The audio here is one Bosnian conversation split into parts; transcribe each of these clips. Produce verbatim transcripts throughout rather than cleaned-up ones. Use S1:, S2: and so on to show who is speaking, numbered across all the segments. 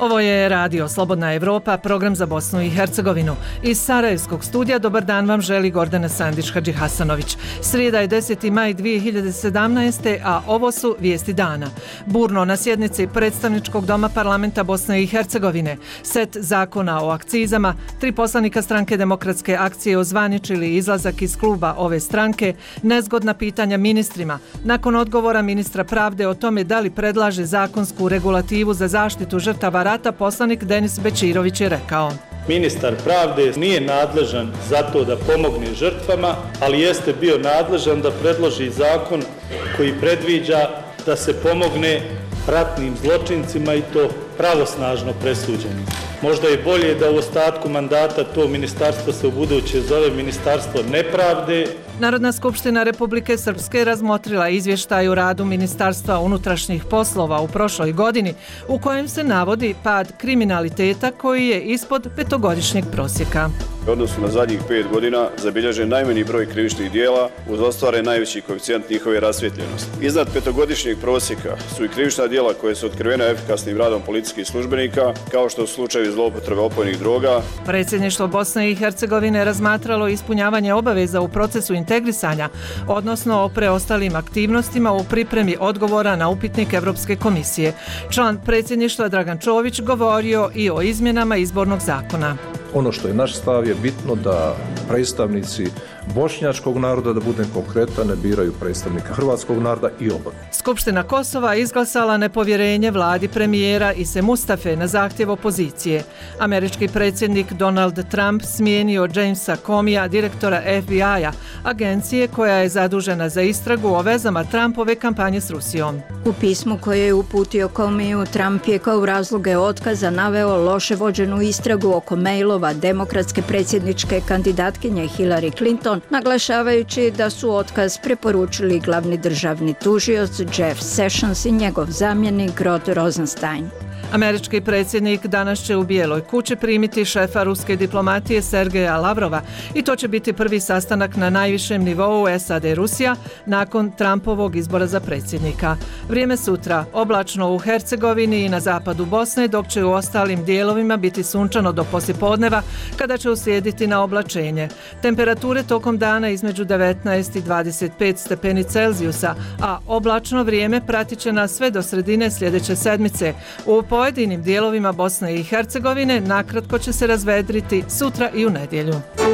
S1: Ovo je Radio Slobodna Evropa, program za Bosnu i Hercegovinu. Iz Sarajevskog studija dobar dan vam želi Gordana Sandić-Hadžihasanović. Srijeda je deseti maj dvije hiljade sedamnaeste. a ovo su vijesti dana. Burno na sjednici Predstavničkog doma parlamenta Bosne i Hercegovine, set zakona o akcizama, tri poslanika stranke Demokratske akcije ozvaničili izlazak iz kluba ove stranke, nezgodna pitanja ministrima. Nakon odgovora ministra pravde o tome da li predlaže zakonsku regulativu za zaštitu žrtava rata, poslanik Denis Bećirović je rekao:
S2: Ministar pravde nije nadležan za to da pomogne žrtvama, ali jeste bio nadležan da predloži zakon koji predviđa da se pomogne ratnim zločincima i to pravosnažno presuđenim. Možda je bolje da u ostatku mandata to ministarstvo se u buduće zove Ministarstvo nepravde.
S1: Narodna skupština Republike Srpske razmotrila izvještaj o radu Ministarstva unutrašnjih poslova u prošloj godini, u kojem se navodi pad kriminaliteta koji je ispod petogodišnjeg prosjeka.
S3: U odnosu na zadnjih pet godina zabilježen najmanji broj krivičnih dijela uz ostvaren najveći koeficijent njihove rasvjetljenosti. Iznad petogodišnjeg prosjeka su i krivična dijela koje su otkrivena efikasnim radom policijskih službenika, kao što su slučajevi zloupotrebe opojnih droga.
S1: Predsjedništvo Bosne i Hercegovine razmatralo ispunjavanje obaveza u procesu integrisanja, odnosno o preostalim aktivnostima u pripremi odgovora na upitnik Evropske komisije. Član predsjedništva Dragan Čović govorio i o izmjenama izbornog zakona.
S4: Ono što je naš stav je bitno da predstavnici bošnjačkog naroda, da budem konkretan, ne biraju predstavnika hrvatskog naroda i obrnuto.
S1: Skupština Kosova izglasala nepovjerenje vladi premijera Ise Mustafe na zahtjev opozicije. Američki predsjednik Donald Trump smijenio Jamesa Comeyja, direktora F B I-a, agencije koja je zadužena za istragu o vezama Trumpove kampanje s Rusijom.
S5: U pismu koje je uputio Comeyju, Trump je kao razloge otkaza naveo loše vođenu istragu oko mailova demokratske predsjedničke kandidatkinje Hillary Clinton, naglašavajući da su otkaz preporučili glavni državni tužioc Jeff Sessions i njegov zamjenik Rod Rosenstein.
S1: Američki predsjednik danas će u Bijeloj kući primiti šefa ruske diplomatije Sergeja Lavrova i to će biti prvi sastanak na najvišem nivou S A D Rusija nakon Trumpovog izbora za predsjednika. Vrijeme sutra oblačno u Hercegovini i na zapadu Bosne, dok će u ostalim dijelovima biti sunčano do poslijepodneva kada će uslijediti na oblačenje. Temperature tokom dana između devetnaest i dvadeset pet stepeni Celzijusa, a oblačno vrijeme pratit će nas sve do sredine sljedeće sedmice. U pojedinim dijelovima Bosne i Hercegovine nakratko će se razvedriti sutra i u nedjelju.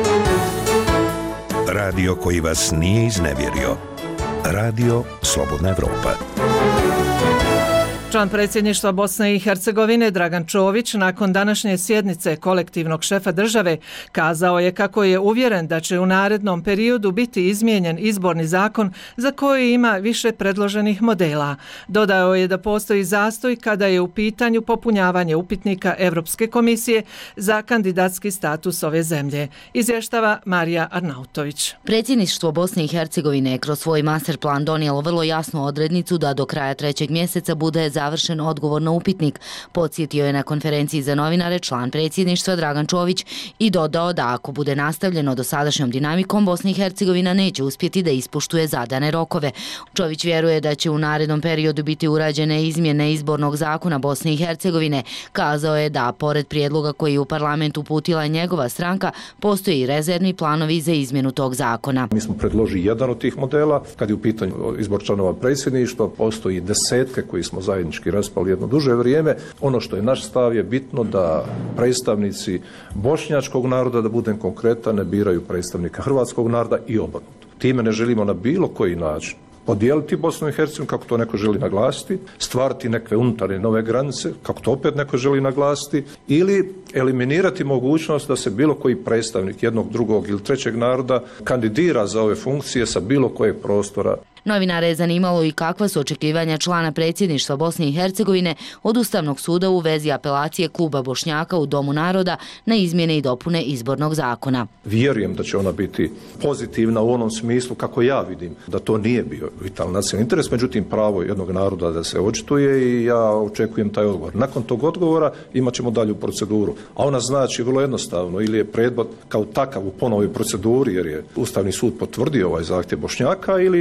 S6: Radio koji vas nije iznevjerio. Radio Slobodna Evropa.
S1: Član predsjedništva Bosne i Hercegovine Dragan Čović nakon današnje sjednice kolektivnog šefa države kazao je kako je uvjeren da će u narednom periodu biti izmijenjen izborni zakon za koji ima više predloženih modela. Dodao je da postoji zastoj kada je u pitanju popunjavanje upitnika Evropske komisije za kandidatski status ove zemlje. Izvještava Marija Arnautović.
S7: Predsjedništvo Bosne i Hercegovine je kroz svoj master plan donijelo vrlo jasnu odrednicu da do kraja trećeg mjeseca bude za završen odgovor na upitnik, podsjetio je na konferenciji za novinare član predsjedništva Dragan Čović i dodao da ako bude nastavljeno dosadašnjom dinamikom, Bosna i Hercegovina neće uspjeti da ispoštuje zadane rokove. Čović vjeruje da će u narednom periodu biti urađene izmjene izbornog zakona Bosne i Hercegovine. Kazao je da, pored prijedloga koji je u parlamentu uputila njegova stranka, postoji i rezervni planovi za izmjenu tog zakona.
S4: Mi smo predložili jedan od tih modela. Kad je u pitanju izbor članova predsjedništva, postoji desetke koji smo zajednički raspali jedno duže vrijeme. Ono što je naš stav je bitno da predstavnici bošnjačkog naroda, da budem konkretan, ne biraju predstavnika hrvatskog naroda i obrnuto. Time ne želimo na bilo koji način podijeliti Bosnu i Hercegovinu, kako to neko želi naglasiti, stvarati neke unutarnje nove granice, kako to opet neko želi naglasiti, ili eliminirati mogućnost da se bilo koji predstavnik jednog, drugog ili trećeg naroda kandidira za ove funkcije sa bilo kojeg prostora.
S7: Novinare je zanimalo i kakva su očekivanja člana predsjedništva Bosne i Hercegovine od Ustavnog suda u vezi apelacije kluba Bošnjaka u Domu naroda na izmjene i dopune izbornog zakona.
S4: Vjerujem da će ona biti pozitivna u onom smislu kako ja vidim, da to nije bio vitalni nacionalni interes, međutim pravo jednog naroda da se očituje i ja očekujem taj odgovor. Nakon tog odgovora imat ćemo dalju proceduru, a ona znači vrlo jednostavno, ili je predmet kao takav u ponovoj proceduri jer je Ustavni sud potvrdio ovaj zahtjev Bošnjaka, ili smo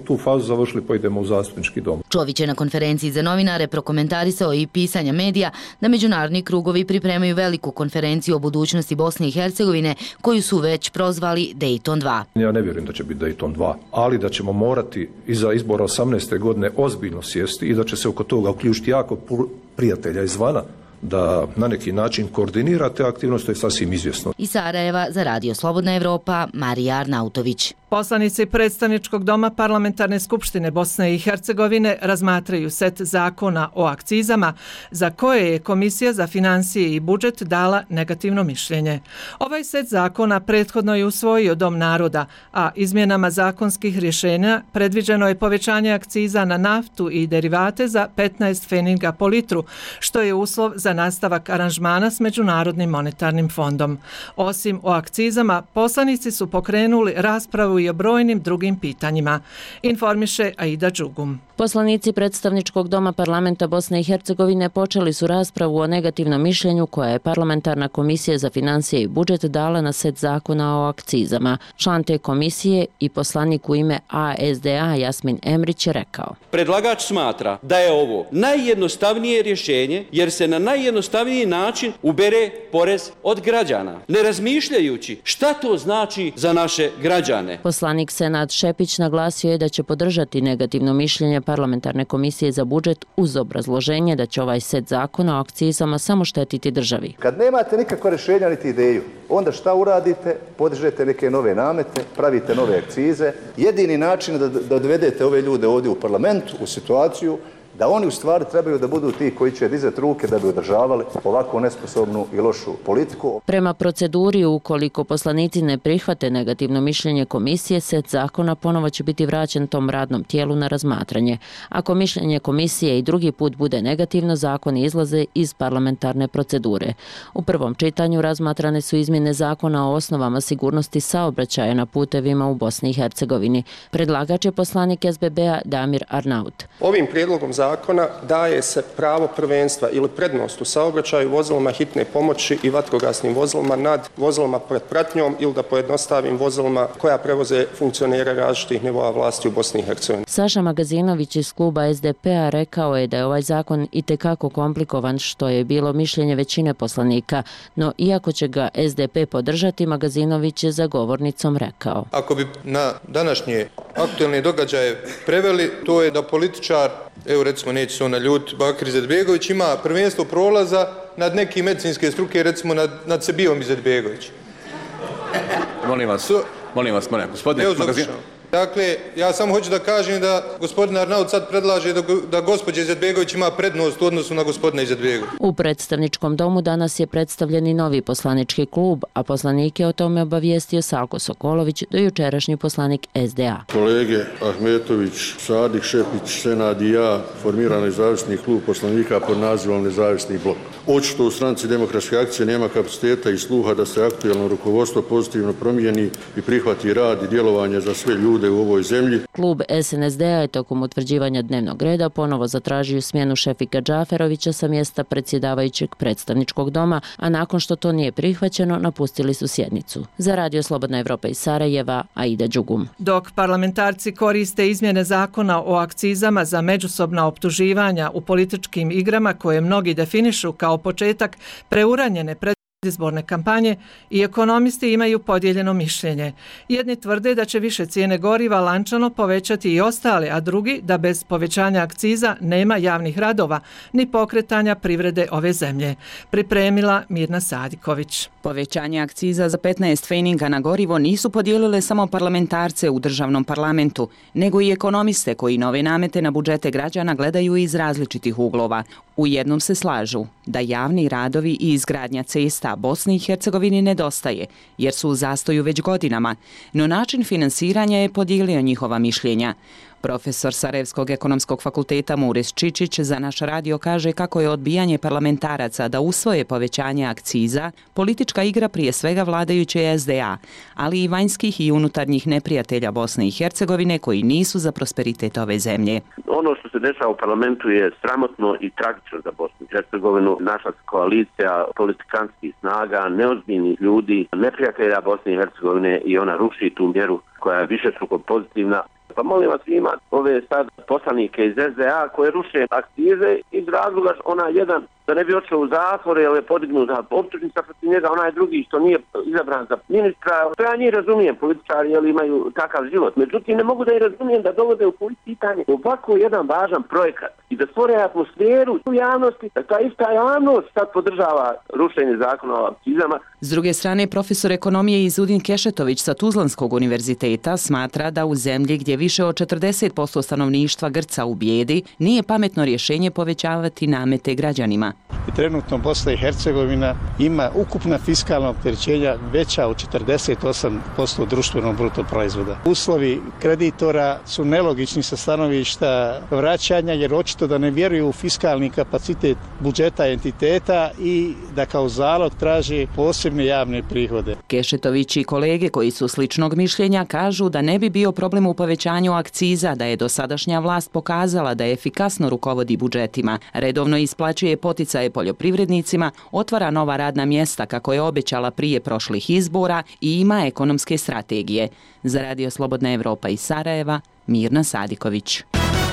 S4: tu fazu završili pa idemo u zastupnički dom.
S7: Čović je na konferenciji za novinare prokomentarisao i pisanja medija da međunarodni krugovi pripremaju veliku konferenciju o budućnosti Bosne i Hercegovine koju su već prozvali Dayton dva.
S4: Ja ne vjerujem da će biti Dayton dva, ali da ćemo morati iza izbora osamnaeste godine ozbiljno sjesti i da će se oko toga uključiti jako prijatelja izvana da na neki način koordinira te aktivnosti, je sasvim izvjesno.
S7: Iz Sarajeva za Radio Slobodna Evropa, Marija Arnautović.
S1: Poslanici Predstavničkog doma Parlamentarne skupštine Bosne i Hercegovine razmatraju set zakona o akcizama za koje je Komisija za financije i budžet dala negativno mišljenje. Ovaj set zakona prethodno je usvojio Dom naroda, a izmjenama zakonskih rješenja predviđeno je povećanje akciza na naftu i derivate za petnaest pfeniga po litru, što je uslov za nastavak aranžmana s Međunarodnim monetarnim fondom. Osim o akcizama, poslanici su pokrenuli raspravu i o brojnim drugim pitanjima, informiše Aida Đugum.
S8: Poslanici Predstavničkog doma Parlamenta Bosne i Hercegovine počeli su raspravu o negativnom mišljenju koja je Parlamentarna komisija za financije i budžet dala na set zakona o akcizama. Član te komisije i poslanik u ime A S D A Jasmin Emrić je rekao:
S9: Predlagač smatra da je ovo najjednostavnije rješenje jer se na najjednostavniji način ubere porez od građana, ne razmišljajući šta to znači za naše građane.
S8: Poslanik Senad Šepić naglasio je da će podržati negativno mišljenje Parlamentarne komisije za budžet uz obrazloženje da će ovaj set zakona o akcizama samo štetiti državi.
S10: Kad nemate nikakva rješenja niti ideju, onda šta uradite? Podižete neke nove namete, pravite nove akcize. Jedini način da, da dovedete ove ljude ovdje u parlamentu u situaciju da oni u stvari trebaju da budu ti koji će dizati ruke da bi održavali ovako nesposobnu i lošu politiku.
S8: Prema proceduri, ukoliko poslanici ne prihvate negativno mišljenje komisije, set zakona ponovo će biti vraćen tom radnom tijelu na razmatranje. Ako mišljenje komisije i drugi put bude negativno, zakoni izlaze iz parlamentarne procedure. U prvom čitanju razmatrane su izmjene zakona o osnovama sigurnosti saobraćaja na putevima u Bosni i Hercegovini. Predlagač je poslanik S B B-a Damir Arnaut.
S11: Ovim prijedlogom zakona daje se pravo prvenstva ili prednost u saobraćaju vozilima hitne pomoći i vatrogasnim vozilima nad vozilima pred pratnjom ili da pojednostavim vozilima koja prevoze funkcionera različitih nivoa vlasti u Bosni i Hercegovini.
S8: Saša Magazinović iz kluba S D P-a rekao je da je ovaj zakon itekako komplikovan, što je bilo mišljenje većine poslanika, no iako će ga S D P podržati, Magazinović je za govornicom rekao:
S12: Ako bi na današnje aktualne događaje preveli, to je da političar, evo recimo neće se on naljut, Bakir Izetbegović ima prvenstvo prolaza nad neke medicinske struke, recimo nad, nad Sebijom Izetbegović.
S13: Molim vas, molim vas, molim vas, gospodine Magazin.
S12: Dakle, ja samo hoću da kažem da gospodin Arnaut sad predlaže da, da gospođa Izetbegović ima prednost u odnosu na gospodina Izetbegovića.
S8: U Predstavničkom domu danas je predstavljen i novi poslanički klub, a poslanike o tome obavijestio Salko Sokolović, dojučerašnji poslanik S D A.
S14: Kolege Ahmetović, Sadik, Šepić, Senad i ja formirano nezavisni klub poslanika pod nazivom Nezavisni blok. Očito u stranci Demokratske akcije nema kapaciteta i sluha da se aktualno rukovodstvo pozitivno promijeni i prihvati rad i djelovanje za sve ljude u ovoj zemlji.
S8: Klub S N S D-a je tokom utvrđivanja dnevnog reda ponovo zatražio smjenu Šefika Džaferovića sa mjesta predsjedavajućeg Predstavničkog doma, a nakon što to nije prihvaćeno, napustili su sjednicu. Za Radio Slobodna Evropa iz Sarajeva, Aida Đugum.
S1: Dok parlamentarci koriste izmjene zakona o akcizama za međusobna optuživanja u političkim igrama koje mnogi definišu kao početak preuranjene predizborne kampanje, i ekonomisti imaju podijeljeno mišljenje. Jedni tvrde da će više cijene goriva lančano povećati i ostale, a drugi da bez povećanja akciza nema javnih radova ni pokretanja privrede ove zemlje. Pripremila Mirna Sadiković.
S15: Povećanje akciza za petnaest pfeniga na gorivo nisu podijelile samo parlamentarce u državnom parlamentu, nego i ekonomiste koji nove namete na budžete građana gledaju iz različitih uglova. U jednom se slažu da javni radovi i izgradnja cesta Bosni i Hercegovini nedostaje, jer su u zastoju već godinama, no način finansiranja je podijelio njihova mišljenja. Profesor Sarajevskog ekonomskog fakulteta Muris Čičić za naš radio kaže kako je odbijanje parlamentaraca da usvoje povećanje akciza politička igra prije svega vladajuće S D A, ali i vanjskih i unutarnjih neprijatelja Bosne i Hercegovine koji nisu za prosperitet ove zemlje.
S16: Ono što se dešava u parlamentu je sramotno i tragično za Bosnu i Hercegovinu. Naša koalicija politikanskih snaga, neozbiljnih ljudi, neprijatelja Bosne i Hercegovine, i ona ruši tu mjeru koja je višestruko pozitivna. Pa molim vas, ima ove sad poslanike iz S D A koje ruše akcize iz razloga ona jedan da ne bi otišao u zatvor jer je podignuta optužnica protiv njega, onaj drugi što nije izabran za ministra. To ja njih razumijem, političari jer imaju takav život. Međutim, ne mogu da i razumijem da dovode u pitanje ovako jedan važan projekat i da stvore atmosferu u javnosti, da ta ista javnost sad podržava rušenje zakona o akcizama.
S15: S druge strane, profesor ekonomije Izudin Kešetović sa Tuzlanskog univerziteta smatra da u zemlji gdje više od četrdeset posto stanovništva grca u bijedi nije pametno rješenje povećavati namete građanima.
S17: I trenutno Bosna i Hercegovina ima ukupna fiskalna opterećenja veća od četrdeset osam posto društvenog bruto proizvoda. Uslovi kreditora su nelogični sa stanovišta vraćanja jer očito da ne vjeruju u fiskalni kapacitet budžeta entiteta i da kao zalog traži posebne javne prihode.
S15: Kešetović i kolege koji su sličnog mišljenja kažu da ne bi bio problem u povećanju akciza, da je dosadašnja vlast pokazala da efikasno rukovodi budžetima, redovno isplaćuje poticaje poljoprivrednicima, otvara nova radna mjesta kako je obećala prije prošlih izbora i ima ekonomske strategije. Za Radio Slobodna Evropa iz Sarajeva, Mirna Sadiković.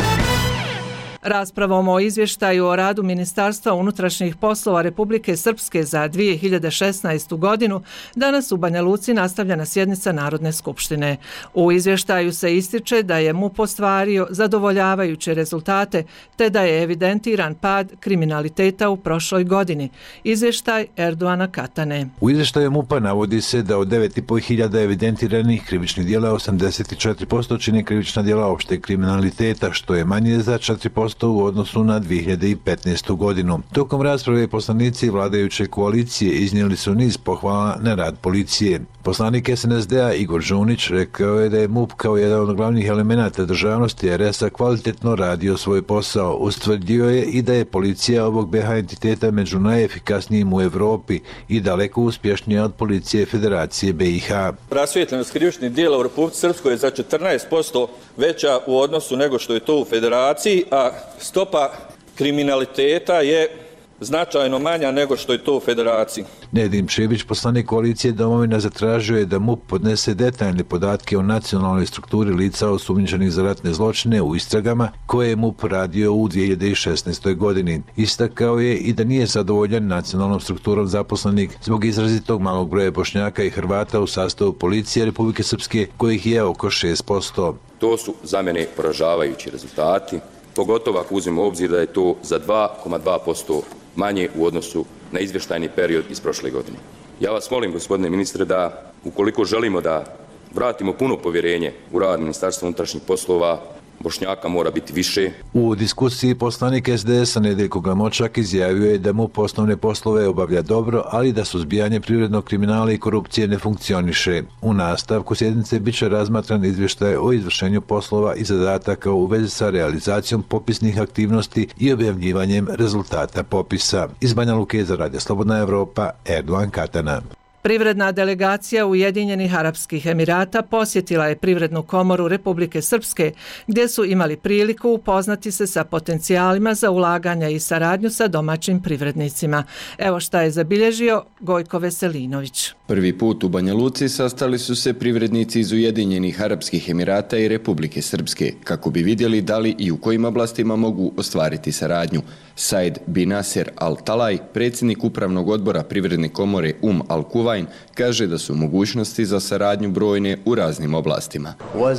S1: Raspravom o izvještaju o radu Ministarstva unutrašnjih poslova Republike Srpske za dvije hiljade šesnaestu. godinu danas u Banja Luci nastavljena sjednica Narodne skupštine. U izvještaju se ističe da je M U P ostvario zadovoljavajuće rezultate te da je evidentiran pad kriminaliteta u prošloj godini. Izvještaj Erdoana Katane.
S18: U izvještaju M U P-a navodi se da od devet i po hiljada evidentiranih krivičnih djela osamdeset četiri posto čine krivična djela opšteg kriminaliteta, što je manje za četiri posto u odnosu na dvije hiljade petnaestu. godinu. Tokom rasprave poslanici vladajuće koalicije iznijeli su niz pohvala na rad policije. Poslanik S N S D-a Igor Žunić rekao je da je M U P kao jedan od glavnih elemenata državnosti R S-a kvalitetno radio svoj posao. Ustvrdio je i da je policija ovog B H entiteta među najefikasnijim u Evropi i daleko uspješnija od policije Federacije B i H.
S19: Rasvijetljenost krivičnih djela u Republici Srpskoj je za četrnaest posto veća u odnosu nego što je to u Federaciji, a stopa kriminaliteta je značajno manja nego što je to u Federaciji.
S18: Nedim Šebić, poslanik koalicije Domovina, zatražio je da M U P podnese detaljne podatke o nacionalnoj strukturi lica osumnjičenih za ratne zločine u istragama koje je M U P radio u dvije hiljade šesnaestoj. godini. Istakao je i da nije zadovoljan nacionalnom strukturom zaposlenih zbog izrazitog malog broja Bošnjaka i Hrvata u sastavu policije Republike Srpske, kojih je oko šest posto.
S20: To su za mene poražavajući rezultati, pogotovo ako uzmemo u obzir da je to za dva zarez dva posto manje u odnosu na izvještajni period iz prošle godine. Ja vas molim, gospodine ministre, da ukoliko želimo da vratimo puno povjerenje u rad Ministarstva unutrašnjih poslova, Bošnjaka mora biti više.
S18: U diskusiji poslanik S D S-a Nedeljko Glamočak izjavio je da M U P osnovne poslove obavlja dobro, ali da suzbijanje privrednog kriminala i korupcije ne funkcioniše. U nastavku sjednice bit će razmatran izvještaj o izvršenju poslova i zadataka u vezi sa realizacijom popisnih aktivnosti i objavljivanjem rezultata popisa. Iz Banja Luke za Radio Slobodna Evropa, Erdoan Katana.
S1: Privredna delegacija Ujedinjenih Arapskih Emirata posjetila je Privrednu komoru Republike Srpske, gdje su imali priliku upoznati se sa potencijalima za ulaganja i saradnju sa domaćim privrednicima. Evo šta je zabilježio Gojko Veselinović.
S21: Prvi put u Banja Luci sastali su se privrednici iz Ujedinjenih Arapskih Emirata i Republike Srpske, kako bi vidjeli da li i u kojim oblastima mogu ostvariti saradnju. Said bin Nasser Al-Talaj, predsjednik upravnog odbora Privredne komore Um Al-Kuvain, kaže da su mogućnosti za saradnju brojne u raznim oblastima.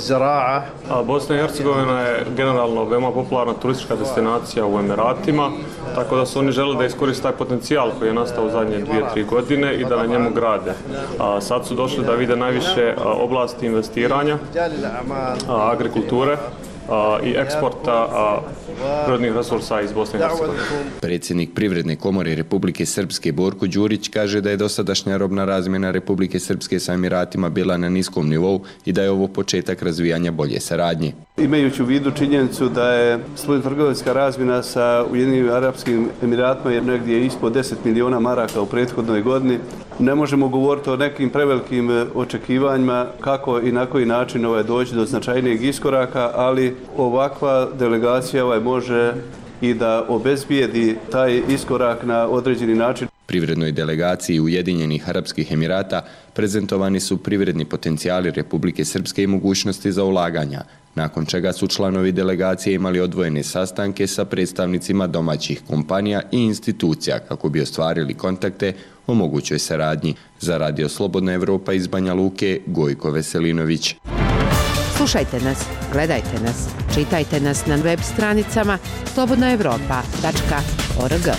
S22: Bosna i Hercegovina je generalno veoma popularna turistička destinacija u Emiratima, tako da su oni žele da iskoriste taj potencijal koji je nastao u zadnje dvije, tri godine i da na njemu grade. A sad su došli da vide najviše oblasti investiranja, agrikulture i eksporta prirodnih resursa iz Bosne i Hercegovine.
S21: Predsjednik Privredne komore Republike Srpske Borko Đurić kaže da je dosadašnja robna razmjena Republike Srpske sa Emiratima bila na niskom nivou i da je ovo početak razvijanja bolje saradnje.
S23: Imajući u vidu činjenicu da je spoljnotrgovinska razmjena sa Ujedinjenim Arapskim Emiratima je negdje ispod deset miliona maraka u prethodnoj godini, ne možemo govoriti o nekim prevelikim očekivanjima kako i na koji način ovaj doći do značajnijeg iskoraka, ali ovakva delegacija ovaj može i da obezbijedi taj iskorak na određeni način.
S21: Privrednoj delegaciji Ujedinjenih Arapskih Emirata prezentovani su privredni potencijali Republike Srpske i mogućnosti za ulaganja. nakon čega su članovi delegacije imali odvojene sastanke sa predstavnicima domaćih kompanija i institucija kako bi ostvarili kontakte o mogućoj saradnji. Za Radio Slobodna Evropa iz Banja Luke, Gojko Veselinović.
S2: Slušajte nas, gledajte nas, čitajte nas na web stranicama slobodna evropa tačka org.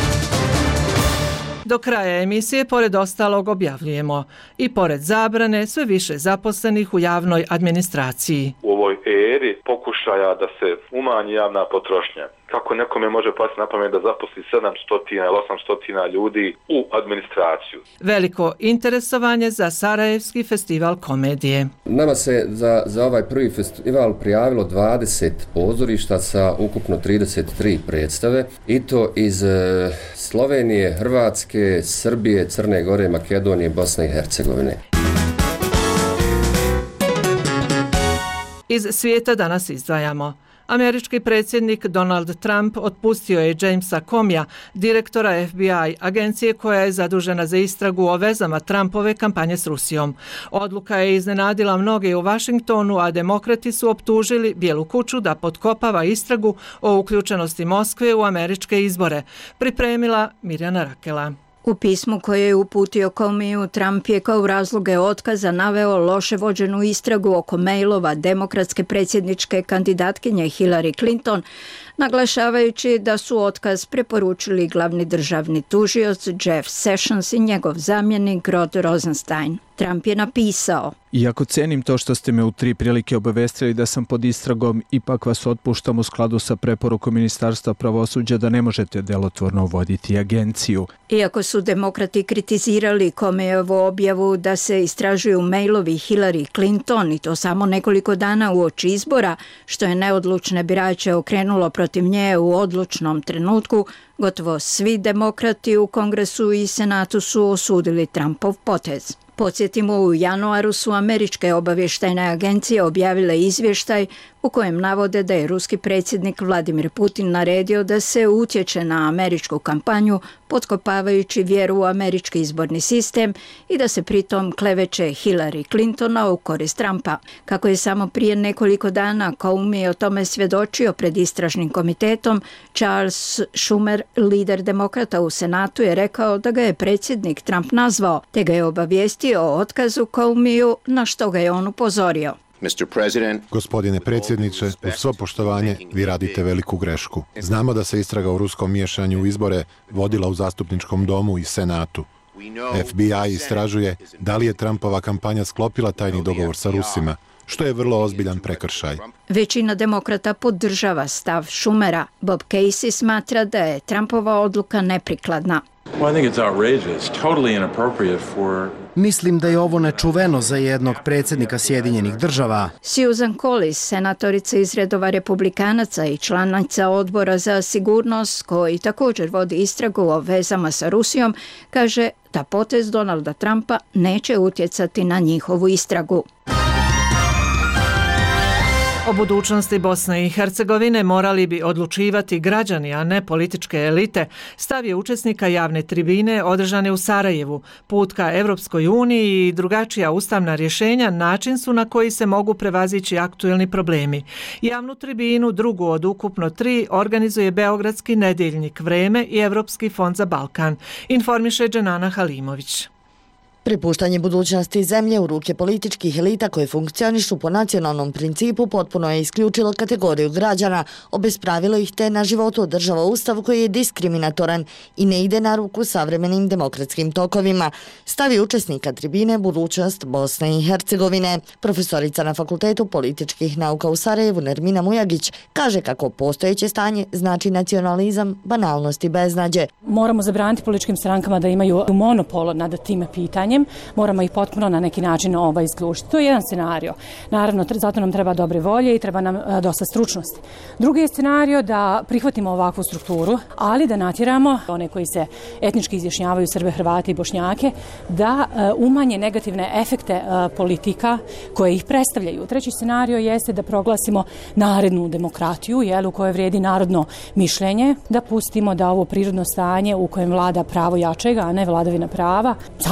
S1: Do kraja emisije, pored ostalog, objavljujemo i pored zabrane sve više zaposlenih u javnoj administraciji.
S3: U ovoj eri pokušaja da se umanji javna potrošnja, kako nekome može pasti na pamet da zaposli sedamsto ili osamsto ljudi u administraciju.
S1: Veliko interesovanje za Sarajevski festival komedije.
S5: Nama se za, za ovaj prvi festival prijavilo dvadeset pozorišta sa ukupno trideset tri predstave i to iz e, Slovenije, Hrvatske, Srbije, Crne Gore, Makedonije, Bosne i Hercegovine.
S1: Iz svijeta danas izdvajamo. Američki predsjednik Donald Trump otpustio je Jamesa Comeyja, direktora F B I, agencije koja je zadužena za istragu o vezama Trumpove kampanje s Rusijom. Odluka je iznenadila mnoge u Vašingtonu, a demokrati su optužili Bijelu kuću da potkopava istragu o uključenosti Moskve u američke izbore. Pripremila Mirjana Rakela.
S24: U pismu koje je uputio Comeyju, Trump je kao razloge otkaza naveo loše vođenu istragu oko mailova demokratske predsjedničke kandidatkinje Hillary Clinton, naglašavajući da su otkaz preporučili glavni državni tužioc Jeff Sessions i njegov zamjenik Rod Rosenstein. Trump je napisao:
S25: Iako cenim to što ste me u tri prilike obavestili da sam pod istragom, ipak vas otpuštam u skladu sa preporukom Ministarstva pravosuđa da ne možete delotvorno voditi agenciju.
S24: Iako su demokrati kritizirali Comeyjevu objavu da se istražuju mailovi Hillary Clinton i to samo nekoliko dana uoči izbora, što je neodlučne birače okrenulo protiv nje u odlučnom trenutku, gotovo svi demokrati u Kongresu i Senatu su osudili Trumpov potez. Podsjetimo, u januaru su američke obavještajne agencije objavile izvještaj u kojem navode da je ruski predsjednik Vladimir Putin naredio da se utječe na američku kampanju potkopavajući vjeru u američki izborni sistem i da se pritom kleveće Hillary Clintona u korist Trumpa. Kako je samo prije nekoliko dana Comey o tome svjedočio pred istražnim komitetom, Charles Schumer, lider demokrata u Senatu, je rekao da ga je predsjednik Trump nazvao, te ga je obavijestio o otkazu Comeyju, na što ga je on upozorio.
S26: Gospodine predsjedniče, uz svo poštovanje, vi radite veliku grešku. Znamo da se istraga o ruskom miješanju u izbore vodila u zastupničkom domu i Senatu. F B I istražuje da li je Trumpova kampanja sklopila tajni dogovor sa Rusima, što je vrlo ozbiljan prekršaj.
S24: Većina demokrata podržava stav Schumera. Bob Casey smatra da je Trumpova odluka neprikladna.
S27: Mislim da je ovo nečuveno za jednog predsjednika Sjedinjenih država.
S24: Susan Collins, senatorica iz redova republikanaca i članica odbora za sigurnost, koji također vodi istragu o vezama sa Rusijom, kaže da potez Donalda Trumpa neće utjecati na njihovu istragu.
S1: O budućnosti Bosne i Hercegovine morali bi odlučivati građani, a ne političke elite, stav je učesnika javne tribine održane u Sarajevu. Put ka Evropskoj uniji i drugačija ustavna rješenja način su na koji se mogu prevazići aktuelni problemi. Javnu tribinu, drugu od ukupno tri, organizuje Beogradski nedjeljnik Vreme i Evropski fond za Balkan, informiše Dženana Halimović.
S28: Prepuštanje budućnosti zemlje u ruke političkih elita koje funkcionišu po nacionalnom principu potpuno je isključilo kategoriju građana, obespravilo ih te na životu održava ustav koji je diskriminatoran i ne ide na ruku savremenim demokratskim tokovima, stavi učesnika tribine budućnost Bosne i Hercegovine. Profesorica na Fakultetu političkih nauka u Sarajevu Nermina Mujagić kaže kako postojeće stanje znači nacionalizam, banalnost i beznađe.
S29: Moramo zabraniti političkim strankama da imaju monopol nad tim pitanjem. Moramo ih potpuno na neki način ovaj isključiti. To je jedan scenario. Naravno, zato nam treba dobre volje i treba nam a, dosta stručnosti. Drugi je scenario da prihvatimo ovakvu strukturu, ali da natjeramo one koji se etnički izjašnjavaju, Srbe, Hrvate i Bošnjake, da a, umanje negativne efekte a, politika koje ih predstavljaju. Treći scenario jeste da proglasimo narednu demokratiju, jel, u kojoj vrijedi narodno mišljenje, da pustimo da ovo prirodno stanje u kojem vlada pravo jačega, a ne vladavina prava, samo propadne.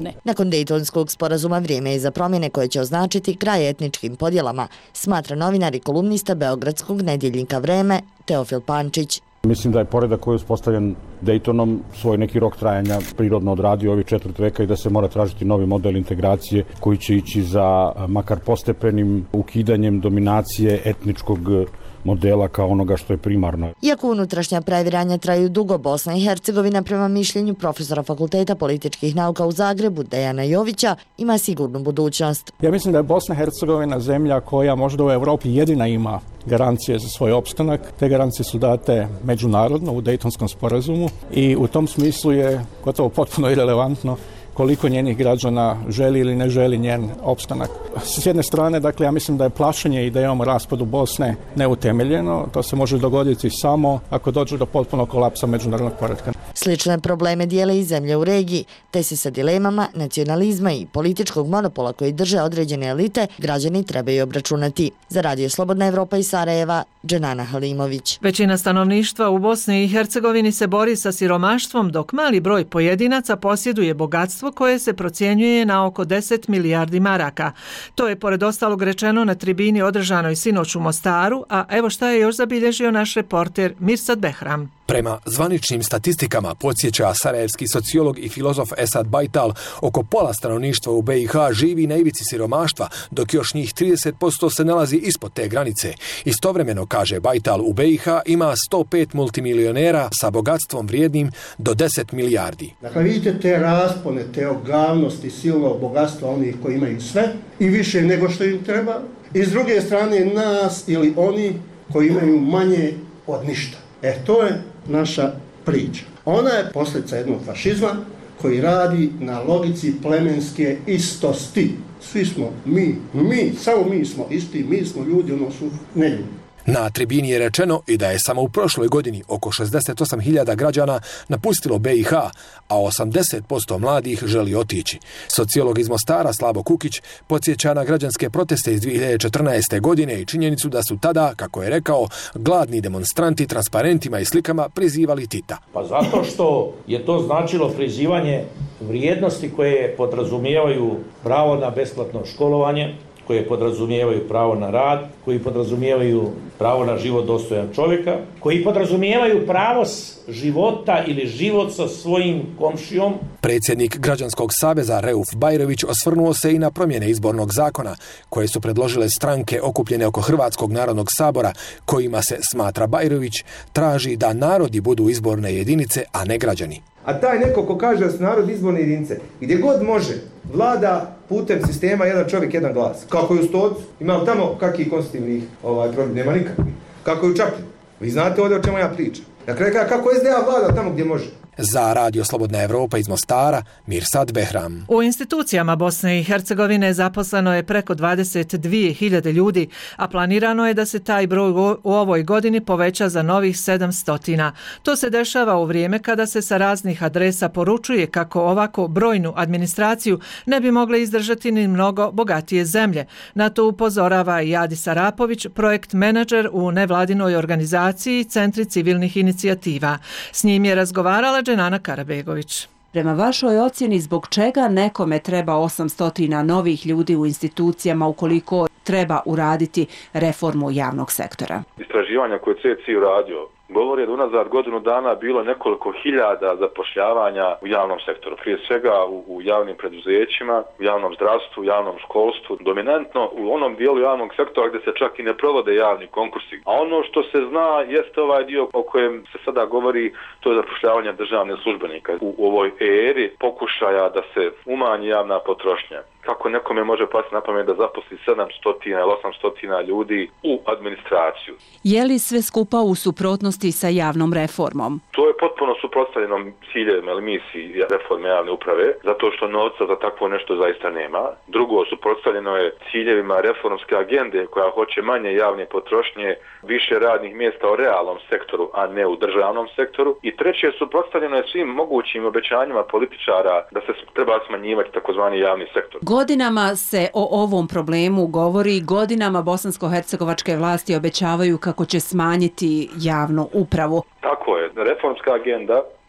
S29: potrebne.
S28: Nakon Dejtonskog sporazuma vrijeme je za promjene koje će označiti kraj etničkim podjelama, smatra novinar i kolumnista beogradskog nedjeljnika Vreme Teofil Pančić.
S4: Mislim da je poredak koji je uspostavljen Daytonom svoj neki rok trajanja prirodno odradio ovih četvrt veka i da se mora tražiti novi model integracije koji će ići za makar postepenim ukidanjem dominacije etničkog modela kao onoga što je primarno.
S28: Iako unutrašnja previranja traju dugo, Bosna i Hercegovina prema mišljenju profesora Fakulteta političkih nauka u Zagrebu Dejana Jovića ima sigurnu budućnost.
S4: Ja mislim da je Bosna i Hercegovina zemlja koja možda u Europi jedina ima garancije za svoj opstanak. Te garancije su date međunarodno u Dejtonskom sporazumu i u tom smislu je gotovo potpuno irelevantno koliko njenih građana želi ili ne želi njen opstanak. S jedne strane, dakle, ja mislim da je plašenje idejom o raspadu Bosne neutemeljeno. To se može dogoditi samo ako dođe do potpunog kolapsa međunarodnog poretka.
S28: Slične probleme dijele i zemlje u regiji, te se sa dilemama nacionalizma i političkog monopola koji drže određene elite građani trebaju obračunati. Za Radio Slobodna Evropa iz Sarajeva, Dženana Halimović.
S1: Većina stanovništva u Bosni i Hercegovini se bori sa siromaštvom, dok mali broj pojedinaca posjeduje bogatstvo koje se procjenjuje na oko deset milijardi maraka. To je pored ostalog rečeno na tribini održanoj sinoć u Mostaru, a evo šta je još zabilježio naš reporter Mirsad Behram.
S6: Prema zvaničnim statistikama, podsjeća sarajevski sociolog i filozof Esad Bajtal, oko pola stanovništva u be i ha živi na ivici siromaštva, dok još njih trideset posto se nalazi ispod te granice. Istovremeno, kaže Bajtal, u be i ha ima sto pet multimilionera sa bogatstvom vrijednim do deset milijardi.
S7: Dakle, vidite te raspone, te ogavnosti, silnog bogatstva onih koji imaju sve i više nego što im treba. I s druge strane nas ili oni koji imaju manje od ništa. E, to je naša priča. Ona je posljedica jednog fašizma koji radi na logici plemenske istosti. Svi smo mi, mi, samo mi smo isti, mi smo ljudi, ono su neljudi.
S6: Na tribini je rečeno i da je samo u prošloj godini oko šezdeset osam hiljada građana napustilo be i ha, a osamdeset posto mladih želi otići. Sociolog iz Mostara Slavo Kukić podsjeća na građanske proteste iz dvije hiljade četrnaeste. godine i činjenicu da su tada, kako je rekao, gladni demonstranti transparentima i slikama prizivali Tita.
S9: Pa zato što je to značilo prizivanje vrijednosti koje podrazumijevaju pravo na besplatno školovanje, koje podrazumijevaju pravo na rad, koji podrazumijevaju pravo na život dostojan čovjeka, koji podrazumijevaju pravo života ili život sa svojim komšijom.
S6: Predsjednik Građanskog saveza Reuf Bajrović osvrnuo se i na promjene izbornog zakona koje su predložile stranke okupljene oko Hrvatskog narodnog sabora, kojima se, smatra Bajrović, traži da narodi budu izborne jedinice, a ne građani.
S10: A taj neko ko kaže da su narod izborne jedinice, gdje god može, vlada putem sistema jedan čovjek, jedan glas. Kako je u Stocu, imamo tamo kakvih konstitutivnih ovaj, problem, nema nikakvih. Kako je u Čapljinu. Vi znate ovdje o čemu ja pričam. Dakle, kako es de a vlada tamo gdje može.
S6: Za Radio Slobodna Evropa iz Mostara, Mirsad Behram.
S1: U institucijama Bosne i Hercegovine zaposleno je preko dvadeset dvije hiljade ljudi, a planirano je da se taj broj u ovoj godini poveća za novih sedamsto. To se dešava u vrijeme kada se sa raznih adresa poručuje kako ovako brojnu administraciju ne bi mogle izdržati ni mnogo bogatije zemlje. Na to upozorava i Adis Arapović, projekt menadžer u nevladinoj organizaciji Centri civilnih inicijativa. S njim je razgovarala Dženana Karabegović.
S11: Prema vašoj ocjeni, zbog čega nekome treba osamsto novih ljudi u institucijama ukoliko treba uraditi reformu javnog sektora?
S3: Istraživanja koje ce ce uradio govori da unazad godinu dana bilo nekoliko hiljada zapošljavanja u javnom sektoru. Prije svega u, u javnim preduzećima, u javnom zdravstvu, u javnom školstvu. Dominantno u onom dijelu javnog sektora gdje se čak i ne provode javni konkursi. A ono što se zna jeste ovaj dio o kojem se sada govori, to je zapošljavanje državnih službenika. U ovoj eri pokušaja da se umanji javna potrošnja. Kako nekome može pasti na pamet da zaposli sedamsto ili osamsto ljudi u administraciju.
S11: Je li sve skupa u suprotnosti sa javnom reformom?
S3: To je potpuno suprotstavljeno ciljevima ili misiji reforme javne uprave, zato što novca za takvo nešto zaista nema. Drugo, suprotstavljeno je ciljevima reformske agende koja hoće manje javne potrošnje, više radnih mjesta u realnom sektoru, a ne u državnom sektoru. I treće, suprotstavljeno je svim mogućim obećanjima političara da se treba smanjivati takozvani javni sektor.
S11: Godinama se o ovom problemu govori, godinama bosansko-hercegovačke vlasti obećavaju kako će smanjiti javnu upravu.
S3: Tako je. Reformska agenda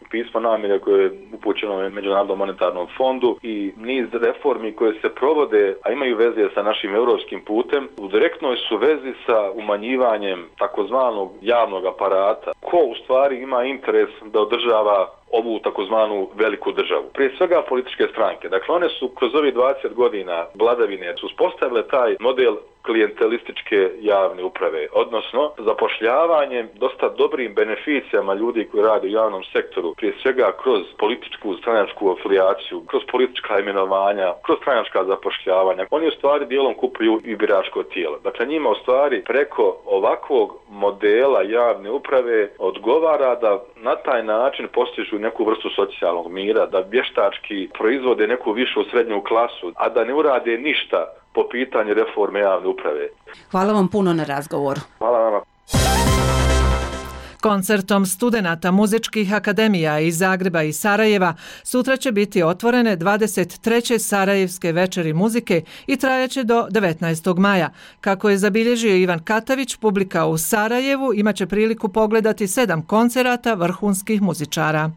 S3: pismo namjere koje je upućeno Međunarodnom monetarnom fondu i niz reformi koje se provode, a imaju veze sa našim europskim putem, u direktnoj su vezi sa umanjivanjem takozvanog javnog aparata. Ko u stvari ima interes da održava ovu takozvanu veliku državu? Prije svega političke stranke. Dakle, one su kroz ovih dvadeset godina vladavine su uspostavile taj model klijentelističke javne uprave, odnosno zapošljavanjem dosta dobrim beneficijama ljudi koji rade u javnom sektoru, prije svega kroz političku stranačku afilijaciju, kroz politička imenovanja, kroz stranačka zapošljavanja. Oni u stvari dijelom kupuju i biračko tijelo. Dakle, njima u stvari preko ovakvog modela javne uprave odgovara da na taj način postižu neku vrstu socijalnog mira, da vještački proizvode neku višu srednju klasu, a da ne urade ništa po pitanju reforme javne uprave.
S11: Hvala vam puno na razgovoru.
S3: Hvala vama.
S1: Koncertom studenata muzičkih akademija iz Zagreba i Sarajeva sutra će biti otvorene dvadeset treće Sarajevske večeri muzike i trajaće do devetnaestog maja. Kako je zabilježio Ivan Katavić, publika u Sarajevu imaće priliku pogledati sedam koncerata vrhunskih muzičara.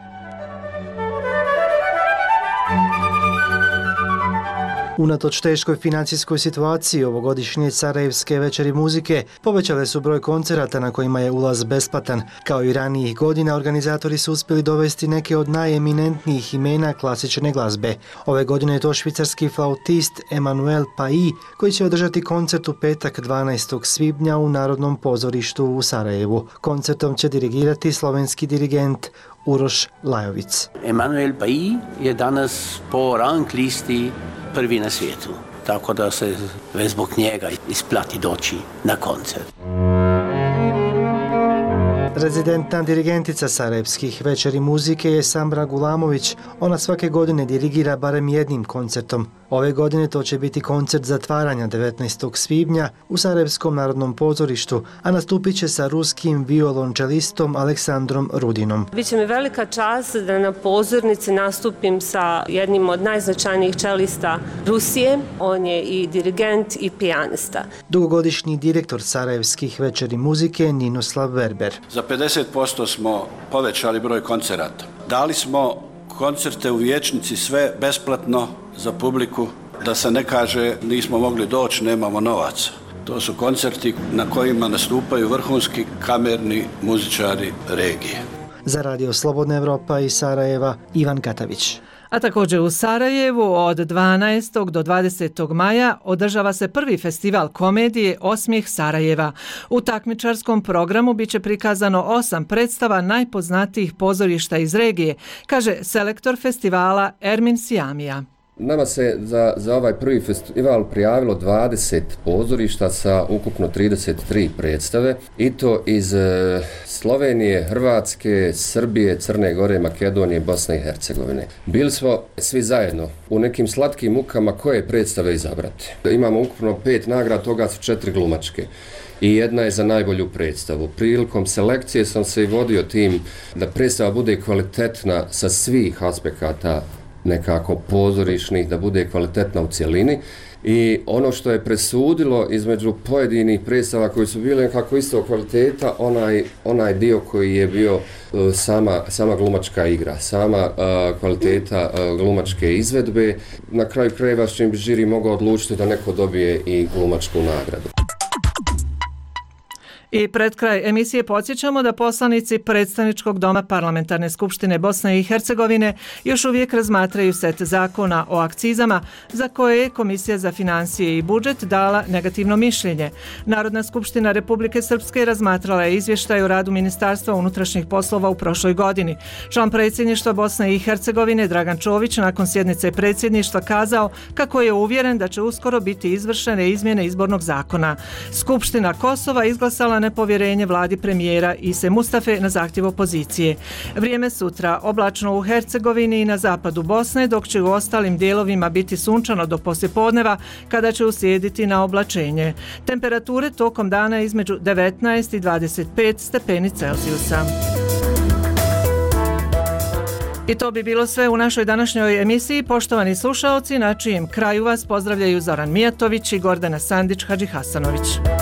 S27: Unatoč teškoj financijskoj situaciji, ovogodišnje Sarajevske večeri muzike povećale su broj koncerata na kojima je ulaz besplatan. Kao i ranijih godina, organizatori su uspjeli dovesti neke od najeminentnijih imena klasične glazbe. Ove godine je to švicarski flautist Emanuel Pai, koji će održati koncert u petak dvanaestog svibnja u Narodnom pozorištu u Sarajevu. Koncertom će dirigirati slovenski dirigent Uroš Lajovic.
S8: Emanuel Pai je danas po rang listi prvi na svijetu, tako da se već zbog njega isplati doći na koncert.
S27: Rezidentna dirigentica Sarajevskih večeri muzike je Sambra Gulamović. Ona svake godine dirigira barem jednim koncertom. Ove godine to će biti koncert zatvaranja devetnaestog svibnja u Sarajevskom narodnom pozorištu, a nastupit će sa ruskim violončelistom Aleksandrom Rudinom.
S12: Biće mi velika čast da na pozornici nastupim sa jednim od najznačajnijih čelista Rusije. On je i dirigent i pijanista.
S27: Dugogodišnji direktor Sarajevskih večeri muzike Ninoslav Berber.
S13: Za pedeset posto smo povećali broj koncerata. Dali smo koncerte u vijećnici sve besplatno za publiku, da se ne kaže nismo mogli doći, nemamo novaca. To su koncerti na kojima nastupaju vrhunski kamerni muzičari regije.
S27: Za Radio Slobodna Evropa iz Sarajeva, Ivan Katavić.
S1: A također u Sarajevu od dvanaestog do dvadesetog maja održava se prvi festival komedije Osmijeh Sarajeva. U takmičarskom programu biće prikazano osam predstava najpoznatijih pozorišta iz regije, kaže selektor festivala Ermin Sijamija.
S5: Nama se za, za ovaj prvi festival prijavilo dvadeset pozorišta sa ukupno trideset tri predstave i to iz e, Slovenije, Hrvatske, Srbije, Crne Gore, Makedonije, Bosne i Hercegovine. Bili smo svi zajedno u nekim slatkim mukama koje predstave izabrati. Imamo ukupno pet nagrada, toga su četiri glumačke i jedna je za najbolju predstavu. Prilikom selekcije sam se i vodio tim da predstava bude kvalitetna sa svih aspekata nekako pozorišnih, da bude kvalitetna u cjelini i ono što je presudilo između pojedinih predstava koji su bile nekako isto kvaliteta, onaj, onaj dio koji je bio uh, sama, sama glumačka igra, sama uh, kvaliteta uh, glumačke izvedbe. Na kraju krajeva s čim bi žiri mogao odlučiti da neko dobije i glumačku nagradu.
S1: I pred kraj emisije podsjećamo da poslanici Predstavničkog doma Parlamentarne skupštine Bosne i Hercegovine još uvijek razmatraju set zakona o akcizama za koje je Komisija za financije i budžet dala negativno mišljenje. Narodna skupština Republike Srpske razmatrala je izvještaj o radu Ministarstva unutrašnjih poslova u prošloj godini. Član predsjedništva Bosne i Hercegovine Dragan Čović nakon sjednice predsjedništva kazao kako je uvjeren da će uskoro biti izvršene izmjene izbornog zakona. Skupština Kosova izglasala nepovjerenje vladi premijera Ise Mustafe na zahtjev opozicije. Vrijeme sutra oblačno u Hercegovini i na zapadu Bosne, dok će u ostalim dijelovima biti sunčano do poslijepodneva kada će uslijediti na oblačenje. Temperature tokom dana između devetnaest i dvadeset pet stepeni Celzijusa. I to bi bilo sve u našoj današnjoj emisiji. Poštovani slušaoci, na čijem kraju vas pozdravljaju Zoran Mijatović i Gordana Sandić Hadžihasanović.